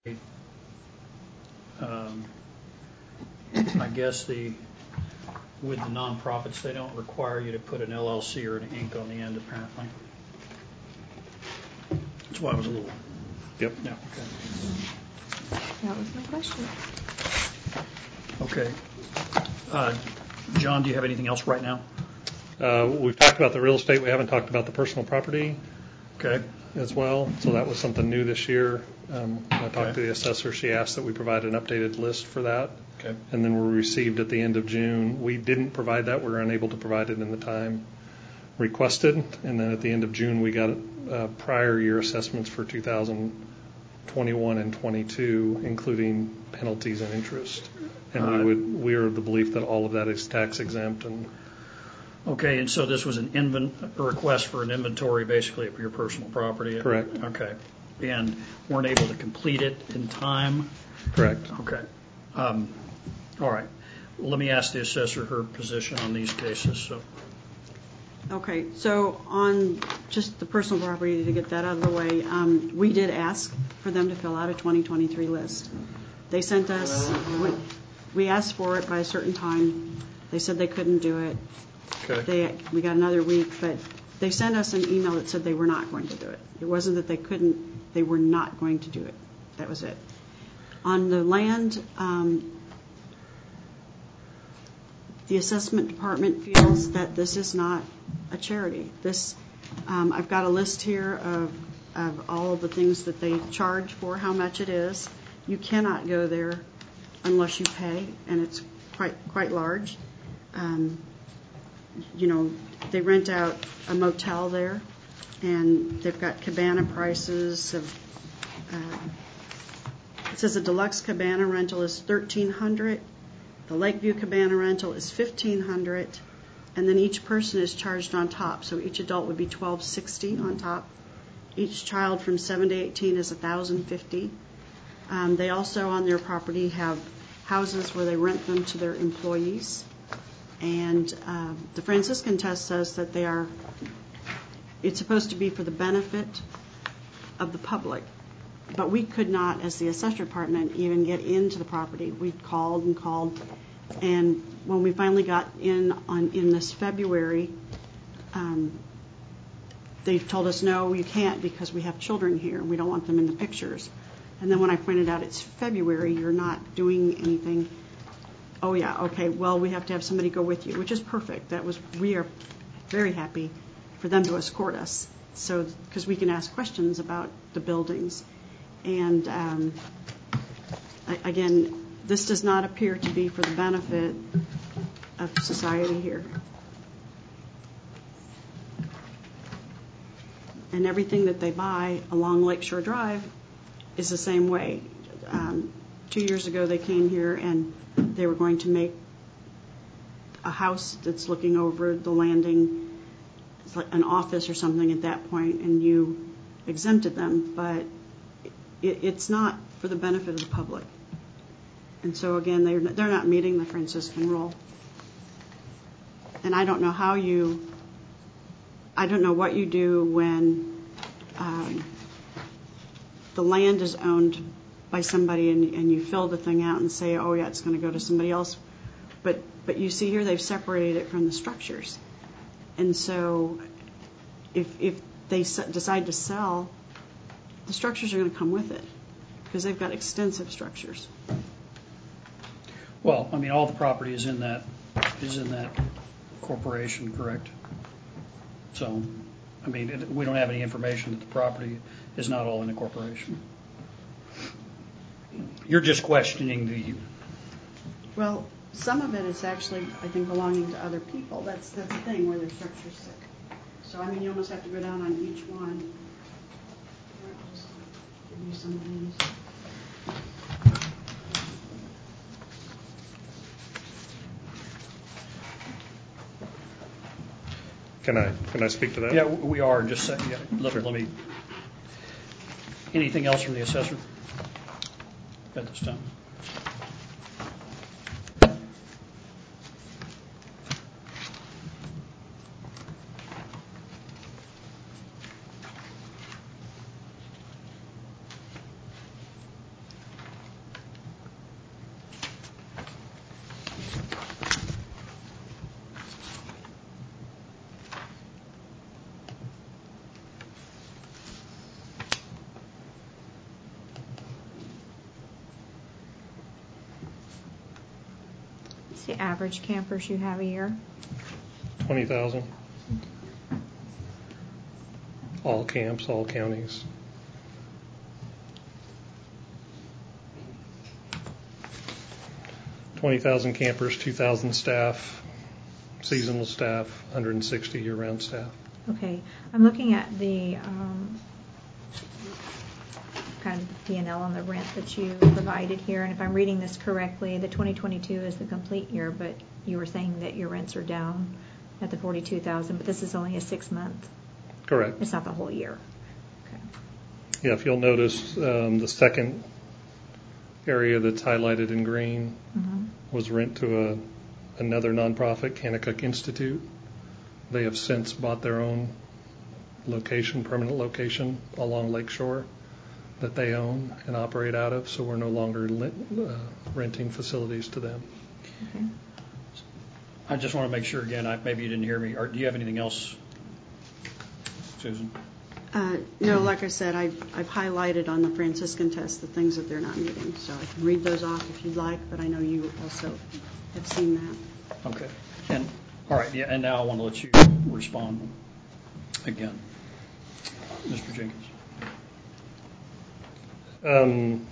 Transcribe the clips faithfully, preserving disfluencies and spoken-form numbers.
Um, I guess the with the nonprofits, they don't require you to put an L L C or an Inc on the end, apparently. That's why I was a little. Yep. Yeah. Okay. That was my question. Okay. Uh, John, do you have anything else right now? Uh, we've talked about the real estate. We haven't talked about the personal property. Okay. As well. So that was something new this year. Um, I talked okay. to the assessor. She asked that we provide an updated list for that. Okay. And then we received at the end of June. We didn't provide that. We were unable to provide it in the time requested. And then at the end of June, we got uh, prior year assessments for two thousand twenty-one and twenty-two, including penalties and interest. And uh, we would we are of the belief that all of that is tax exempt. And okay, and so this was an invent, a request for an inventory, basically, of your personal property. Correct. Okay, and weren't able to complete it in time. Correct. Okay. Um, all right. Well, let me ask the assessor her position on these cases. So. Okay, so on just the personal property, to get that out of the way, um, we did ask for them to fill out a twenty twenty-three list. They sent us, we, we asked for it by a certain time. They said they couldn't do it. Okay. They, we got another week, but they sent us an email that said they were not going to do it. It wasn't that they couldn't, they were not going to do it. That was it. On the land, um, the assessment department feels that this is not a charity. This, um, I've got a list here of, of all of the things that they charge for, how much it is. You cannot go there unless you pay, and it's quite quite large. Um, you know, they rent out a motel there, and they've got cabana prices of. Uh, it says a deluxe cabana rental is thirteen hundred dollars. The Lakeview cabana rental is fifteen hundred dollars, and then each person is charged on top. So each adult would be twelve sixty on top. Each child from seven to eighteen is one thousand fifty. Um, they also on their property have houses where they rent them to their employees. And uh, the Franciscan test says that they are, it's supposed to be for the benefit of the public. But we could not, as the assessor department, even get into the property. We called and called. And when we finally got in on in this February, um, they told us, no, you can't because we have children here and we don't want them in the pictures. And then when I pointed out it's February, you're not doing anything. Oh, yeah, okay, well, we have to have somebody go with you, which is perfect. That was, we are very happy for them to escort us, so because we can ask questions about the buildings. And um, again, this does not appear to be for the benefit of society here. And everything that they buy along Lakeshore Drive is the same way. Um, two years ago, they came here and they were going to make a house that's looking over the landing. It's like an office or something at that point, and you exempted them, but it, it's not for the benefit of the public. And so again, they're they're not meeting the Franciscan rule. And I don't know how you, I don't know what you do when um, the land is owned by somebody and, and you fill the thing out and say, oh yeah, it's going to go to somebody else. But but you see here they've separated it from the structures. And so if if they s- decide to sell, the structures are going to come with it because they've got extensive structures. Well, I mean, all the property is in that is in that corporation, correct? So, I mean, it, we don't have any information that the property is not all in a corporation. You're just questioning the. Well, some of it is actually, I think, belonging to other people. That's that's the thing where their structures sit. So, I mean, you almost have to go down on each one. I'll just give you some of these. Can I can I speak to that? Yeah, we are. Just say, yeah, let, sure. let me. Anything else from the assessor at this time? What's the average campers you have a year? twenty thousand. All camps, all counties. twenty thousand campers, two thousand staff, seasonal staff, one hundred sixty year-round staff. Okay, I'm looking at the um, kind of the P and L on the rent that you provided here, and if I'm reading this correctly, the twenty twenty-two is the complete year, but you were saying that your rents are down at the forty-two thousand, but this is only a six month. Correct. It's not the whole year. Okay. Yeah, if you'll notice, um, the second area that's highlighted in green Mm-hmm. was rent to a another nonprofit, Kanakuk Institute. They have since bought their own location, permanent location along Lakeshore that they own and operate out of, so we're no longer li- uh, renting facilities to them. Okay. I just want to make sure again, I, maybe you didn't hear me, or do you have anything else, Susan? Uh, no, like I said, I, I've highlighted on the Franciscan test the things that they're not meeting, so I can read those off if you'd like, but I know you also have seen that. Okay. And, all right, yeah, and now I want to let you respond again. Mister Jenkins. Um,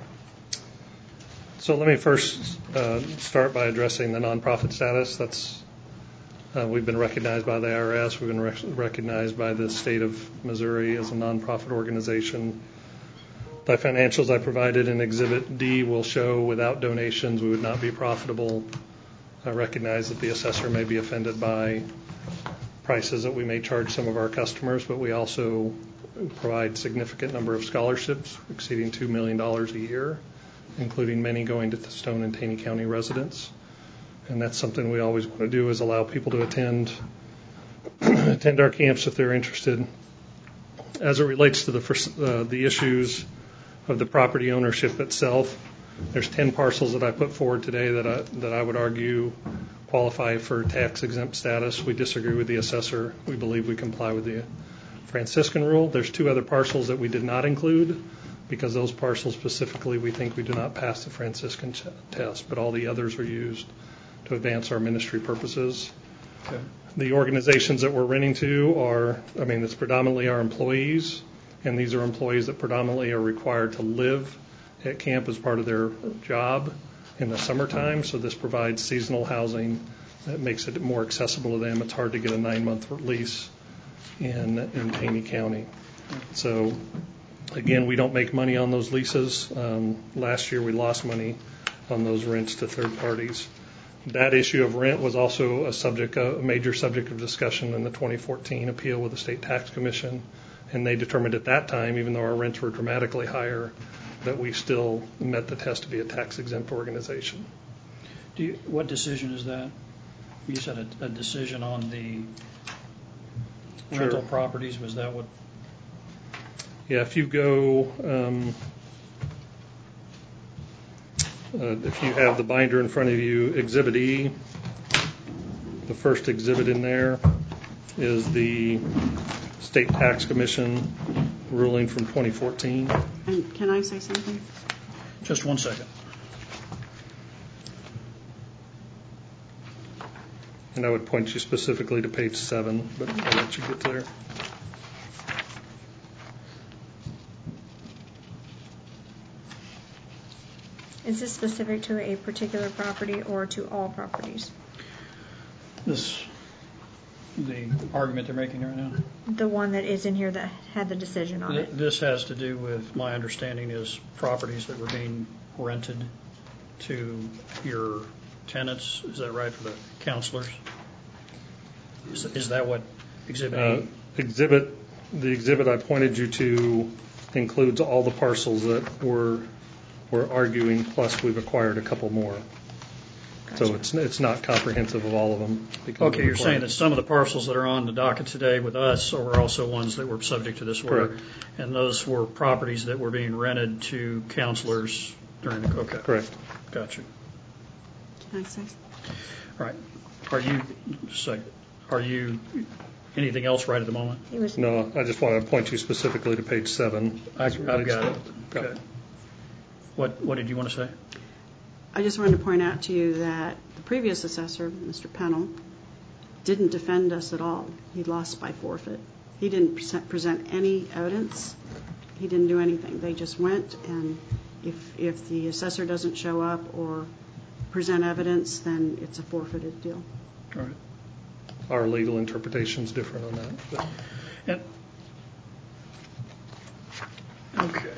so let me first uh, start by addressing the nonprofit status. That's uh, we've been recognized by the I R S. We've been rec- recognized by the state of Missouri as a nonprofit organization. The financials I provided in Exhibit D will show without donations we would not be profitable. I recognize that the assessor may be offended by prices that we may charge some of our customers, but we also provide significant number of scholarships exceeding two million dollars a year, including many going to Stone and Taney County residents. And that's something we always want to do, is allow people to attend attend our camps if they're interested. As it relates to the first, uh, the issues of the property ownership itself, there's ten parcels that I put forward today that I, that I would argue qualify for tax exempt status. We disagree with the assessor. We believe we comply with the Franciscan rule. There's two other parcels that we did not include because those parcels specifically we think we do not pass the Franciscan ch- test, but all the others are used to advance our ministry purposes. Okay. The organizations that we're renting to are, I mean, it's predominantly our employees, and these are employees that predominantly are required to live at camp as part of their job in the summertime, so this provides seasonal housing that makes it more accessible to them. It's hard to get a nine-month lease in, in Taney County. So, again, we don't make money on those leases. Um, last year we lost money on those rents to third parties. That issue of rent was also a subject, a major subject of discussion in the twenty fourteen appeal with the State Tax Commission, and they determined at that time, even though our rents were dramatically higher, that we still met the test to be a tax-exempt organization. Do you, what decision is that? You said a, a decision on the Sure. rental properties. Was that what? Yeah, if you go, um, uh, if you have the binder in front of you, Exhibit E, the first exhibit in there is the State Tax Commission ruling from twenty fourteen. And can I say something? Just one second. And I would point you specifically to page seven, but I'll let you get there. Is this specific to a particular property or to all properties? This, the argument they're making right now. The one that is in here that had the decision on Th- it. This has to do with, my understanding is properties that were being rented to your tenants. Is that right, for the counselors? Is, is that what Exhibit Uh, E? exhibit, the exhibit I pointed you to includes all the parcels that we're, we're arguing, plus we've acquired a couple more. So Gotcha. it's it's not comprehensive of all of them. because Okay, we've you're saying acquired- that some of the parcels that are on the docket today with us are also ones that were subject to this order? Correct. And those were properties that were being rented to counselors during the, okay. Correct. Gotcha. Can I say something? All right. Are you, so, are you, anything else right at the moment? He was No, I just want to point you specifically to page seven. I've, I've got it. Okay. Okay. What, what did you want to say? I just wanted to point out to you that the previous assessor, Mister Pennell, didn't defend us at all. He lost by forfeit. He didn't present, present any evidence. He didn't do anything. They just went, and if if the assessor doesn't show up or present evidence, then it's a forfeited deal. All right. Our legal interpretation's different on that. But. And, okay.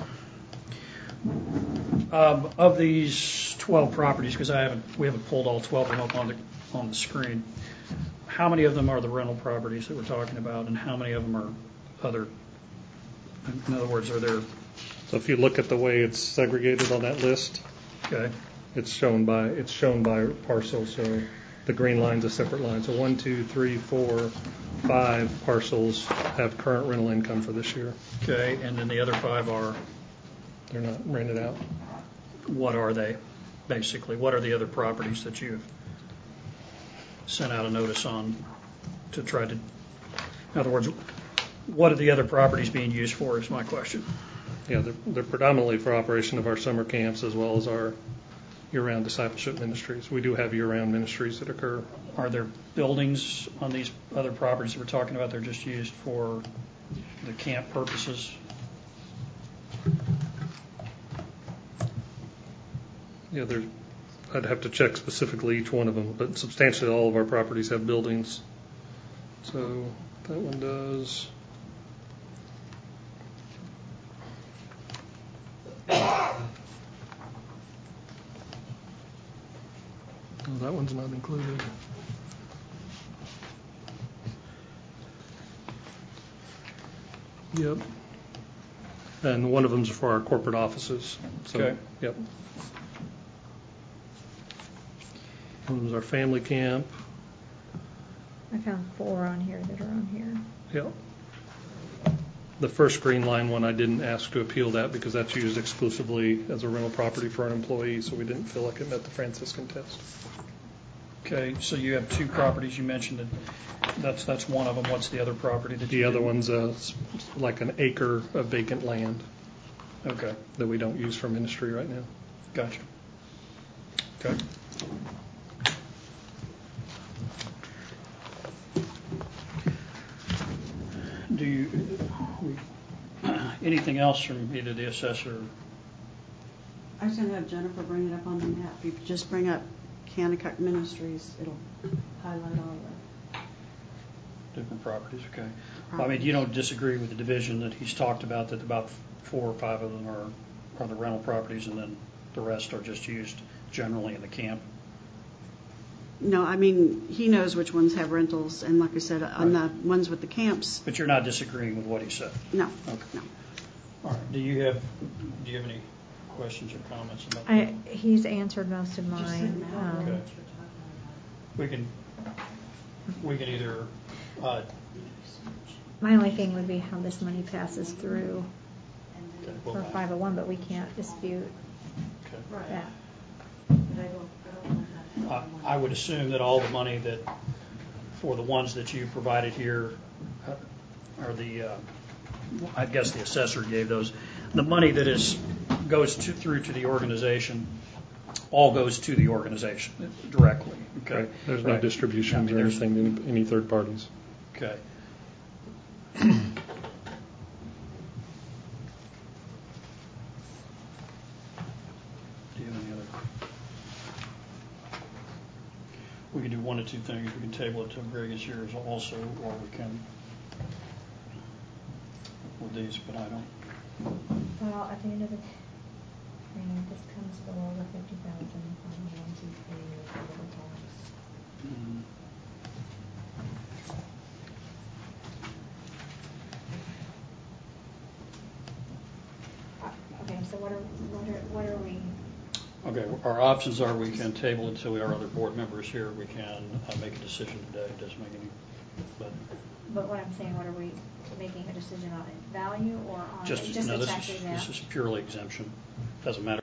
Um, of these twelve properties, because I haven't, we haven't pulled all twelve of them up on the on the screen. How many of them are the rental properties that we're talking about, and how many of them are other? In other words, are there? So if you look at the way it's segregated on that list, Okay. it's shown by it's shown by parcel. So the green line's a separate line. So one, two, three, four, five parcels have current rental income for this year. Okay, and then the other five are. They're not rented out. What are they, basically? What are the other properties that you've sent out a notice on to try to, in other words, what are the other properties being used for is my question. Yeah, they're, they're predominantly for operation of our summer camps as well as our year-round discipleship ministries. We do have year-round ministries that occur. Are there buildings on these other properties that we're talking about? They're just used for the camp purposes? Yeah, there. I'd have to check specifically each one of them, but substantially all of our properties have buildings. So that one does. Oh, that one's not included. Yep. And one of them's for our corporate offices. So, Okay. Yep. One of them's our family camp. I found four on here that are on here. Yep. The first green line one, I didn't ask to appeal that because that's used exclusively as a rental property for an employee, so we didn't feel like it met the Franciscan test. Okay, so you have two properties you mentioned. And that's that's one of them. What's the other property that The you other didn't? one's uh, like an acre of vacant land Okay, that we don't use for ministry right now. gotcha. Okay. Do you, anything else from either the assessor? I was going to have Jennifer bring it up on the map. If you just bring up Kanakuk Ministries, it'll highlight all the Different properties, okay. Well, I mean, you don't disagree with the division that he's talked about, that about four or five of them are, are the rental properties, and then the rest are just used generally in the camp? No, I mean, he knows which ones have rentals, and like I said, on Right. the ones with the camps, But you're not disagreeing with what he said? no, Okay. no. All right, do you have, do you have any questions or comments about that? I, he's answered most of mine. Um, Okay. We can, we can either, uh, My only thing would be how this money passes through okay, for well, five oh one, but we can't dispute okay. that. Uh, I would assume that all the money that, for the ones that you provided here, uh, are the, uh, I guess the assessor gave those, the money that is, goes to, through to the organization, all goes to the organization directly, okay? Right. There's no Right. distributions I mean, or there's- anything to any, any third parties. Okay. Do you have any other? We can do one of two things. We can table it till Greg is here also, or we can with these, but I don't. Well, at the end of the, I mean, this comes below the fifty thousand on the ones he's paying with the little tax. Mm, Okay, so what are, what are, what are we, Okay, our options are we can table it until our other board members here. We can uh, make a decision today. It doesn't make any, but but what I'm saying, what are we making a decision on, it value or on just, just no, the this tax is, exempt? this is purely exemption. Doesn't matter